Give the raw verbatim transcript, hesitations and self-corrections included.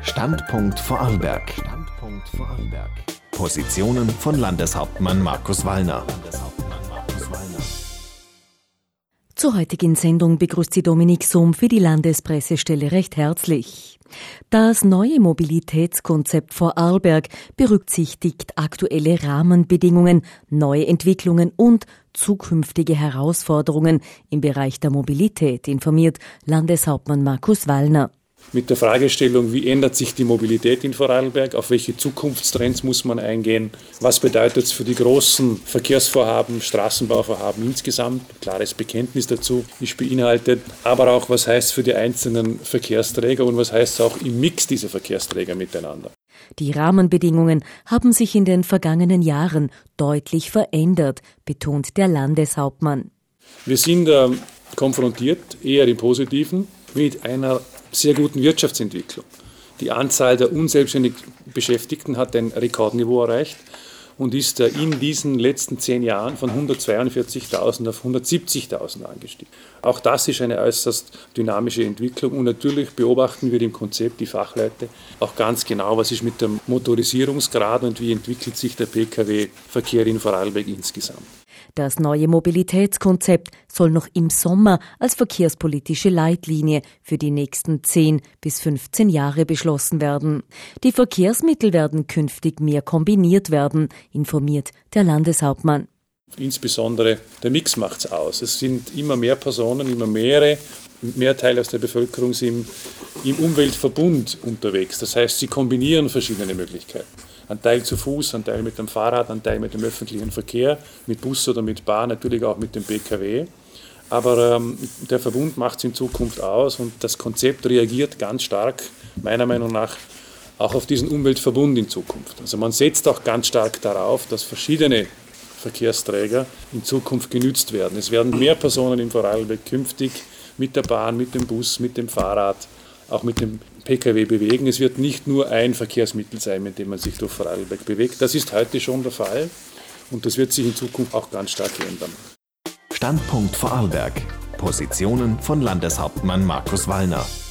Standpunkt Vorarlberg. Standpunkt Vorarlberg. Positionen von Landeshauptmann Markus Wallner. Zur heutigen Sendung begrüßt sie Dominik Sohm für die Landespressestelle recht herzlich. Das neue Mobilitätskonzept Vorarlberg berücksichtigt aktuelle Rahmenbedingungen, neue Entwicklungen und zukünftige Herausforderungen im Bereich der Mobilität, informiert Landeshauptmann Markus Wallner. Mit der Fragestellung, wie ändert sich die Mobilität in Vorarlberg, auf welche Zukunftstrends muss man eingehen, was bedeutet es für die großen Verkehrsvorhaben, Straßenbauvorhaben insgesamt, ein klares Bekenntnis dazu ist beinhaltet, aber auch, was heißt es für die einzelnen Verkehrsträger und was heißt es auch im Mix dieser Verkehrsträger miteinander. Die Rahmenbedingungen haben sich in den vergangenen Jahren deutlich verändert, betont der Landeshauptmann. Wir sind äh, konfrontiert, eher im Positiven, mit einer sehr guten Wirtschaftsentwicklung. Die Anzahl der unselbstständig Beschäftigten hat ein Rekordniveau erreicht und ist in diesen letzten zehn Jahren von hundertzweiundvierzigtausend auf hundertsiebzigtausend angestiegen. Auch das ist eine äußerst dynamische Entwicklung und natürlich beobachten wir im Konzept, die Fachleute, auch ganz genau, was ist mit dem Motorisierungsgrad und wie entwickelt sich der P K W-Verkehr in Vorarlberg insgesamt. Das neue Mobilitätskonzept soll noch im Sommer als verkehrspolitische Leitlinie für die nächsten zehn bis fünfzehn Jahre beschlossen werden. Die Verkehrsmittel werden künftig mehr kombiniert werden, informiert der Landeshauptmann. Insbesondere der Mix macht's aus. Es sind immer mehr Personen, immer mehrere, mehr Teile aus der Bevölkerung sind im Umweltverbund unterwegs. Das heißt, sie kombinieren verschiedene Möglichkeiten. Ein Teil zu Fuß, ein Teil mit dem Fahrrad, ein Teil mit dem öffentlichen Verkehr, mit Bus oder mit Bahn, natürlich auch mit dem P K W. Aber ähm, der Verbund macht es in Zukunft aus und das Konzept reagiert ganz stark, meiner Meinung nach, auch auf diesen Umweltverbund in Zukunft. Also man setzt auch ganz stark darauf, dass verschiedene Verkehrsträger in Zukunft genützt werden. Es werden mehr Personen in Vorarlberg künftig mit der Bahn, mit dem Bus, mit dem Fahrrad, auch mit dem P K W bewegen. Es wird nicht nur ein Verkehrsmittel sein, mit dem man sich durch Vorarlberg bewegt. Das ist heute schon der Fall und das wird sich in Zukunft auch ganz stark ändern. Standpunkt Vorarlberg. Positionen von Landeshauptmann Markus Wallner.